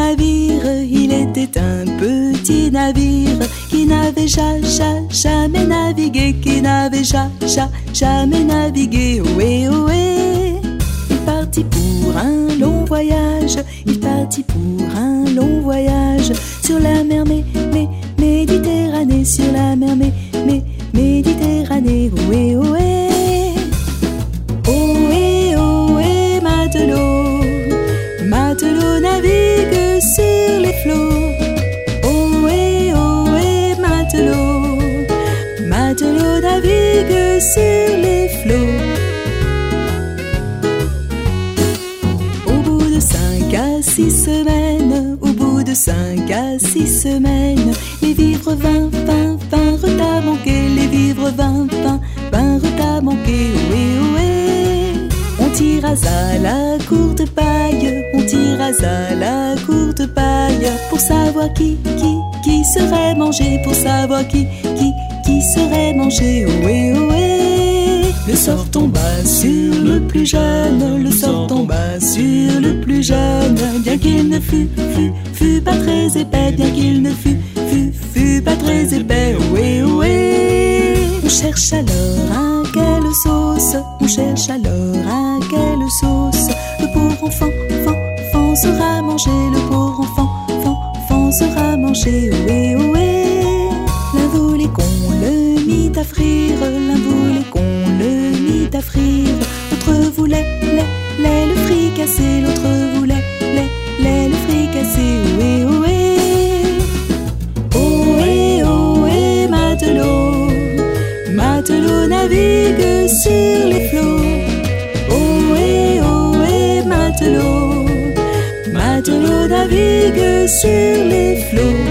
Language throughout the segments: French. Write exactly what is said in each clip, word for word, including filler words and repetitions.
navire, il était un petit navire qui n'avait ja, ja, jamais navigué, qui n'avait ja, ja, jamais navigué. Ohé, ohé. Il partit pour un long voyage, il partit pour un long voyage sur la mer mé, mé, Méditerranée, sur la mer mé, mé, Méditerranée. Ohé, ohé. Ohé, ohé, matelot, matelot navigue sur les flots. Ohé, ohé, matelot, matelot navigue sur les flots. Au bout de cinq à six semaines, au bout de cinq à six semaines, les vivres vinrent, vinrent, vinrent à manquer, les vivres vinrent, vinrent, vinrent à manquer. Ohé, ohé. On tira à la courte paille, on tira à la courte paille pour savoir qui, qui, qui serait mangé, pour savoir qui, qui, qui serait mangé. Ohé, ohé. Le sort tomba sur le plus jeune, le sort tomba sur le plus jeune, bien qu'il ne fût, fût, fût pas très épais, bien qu'il ne fût, fût, fût pas très épais. Ohé, ohé. On cherche alors un quelle sauce, on cherche alors un quelle sauce. Le pauvre enfant, enfant, enfant sera mangé, le pauvre enfant, enfant, enfant sera mangé. Ohé, ohé. L'un voulait qu'on le mit à frire, l'un voulait qu'on le mit à frire. L'autre voulait, lait, lait, le fricassé, l'autre voulait, lait, lait, le fricassé. Ohé, ohé. Ohé, ohé, matelot, matelot navigue sur les flots. Ohé, ohé, matelot, matelot navigue sur les flots.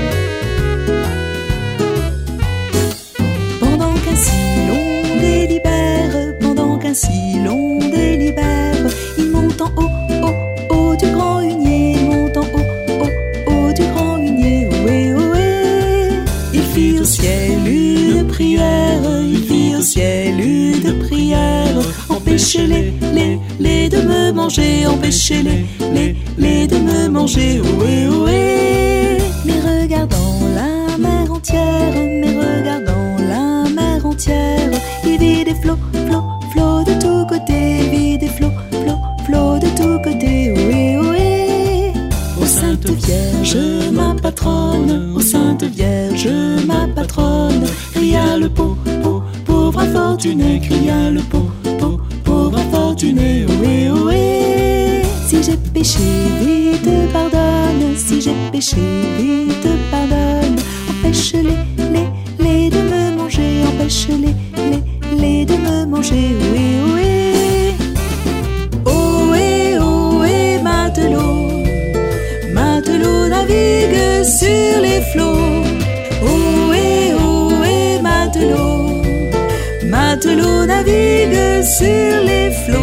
Pendant qu'un si long délibère, pendant qu'un si long délibère, il monte en haut, haut, haut du grand hunier, il monte en haut, haut, haut du grand hunier. Ohé, ohé. Il fit au ciel une prière, il fit au ciel une prière. Empêchez-les, les, les de me manger, empêchez-les, les, les de me manger. Ohé, ohé. Mais regardant la mer entière, mais regardant la mer entière, il vit des flots, flots, flots de tous côtés, il vit des flots, flots, flots de tous côtés. Ohé, ohé. Ô Sainte Vierge, ma patronne, ô Sainte Vierge, ma patronne, cria le pauvre, pauvre, pauvre infortuné, cria le pauvre, pauvre, pauvre infortuné. Ohé, ohé. Si j'ai péché, vite pardonne, si j'ai péché, vite pardonne. Empêche-les, les, les de me manger, empêche-les, les, les de me manger. Ohé, ohé. Ohé, ohé, matelot, matelot navigue sur les flots. Ohé, ohé, matelot, matelot navigue sur les flots.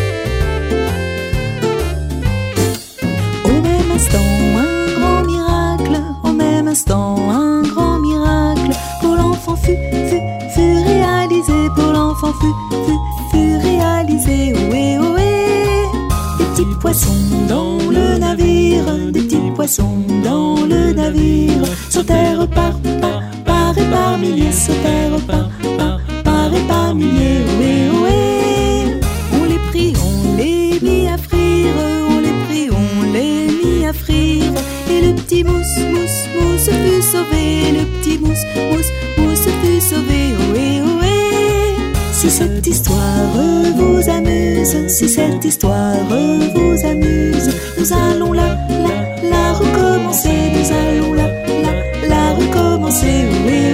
Au même instant, un grand miracle, au même instant, un grand miracle pour l'enfant fut, fut, fut réalisé, pour l'enfant fut, fut, fut réalisé. Ohé, ohé. Des petits poissons dans le navire, des petits poissons dans le navire, sautèrent par, par, par et par milliers, sautèrent par, par, par et par milliers. Ohé, ohé. On les prit, on les mit à frire, on les prit, on les mit à frire, et le petit mousse, mousse, mousse fut sauvé, le petit mousse, mousse, mousse fut sauvé. Ohé, ohé. Si cette histoire vous amuse, si cette histoire vous amuse, nous allons la, la, la recommencer, nous allons la, la, la recommencer. Ohé,